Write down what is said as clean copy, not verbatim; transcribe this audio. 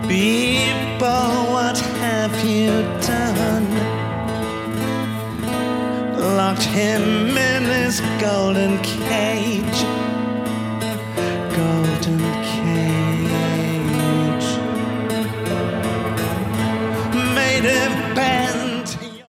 People, what have you done? Locked him in his golden cage. Golden cage.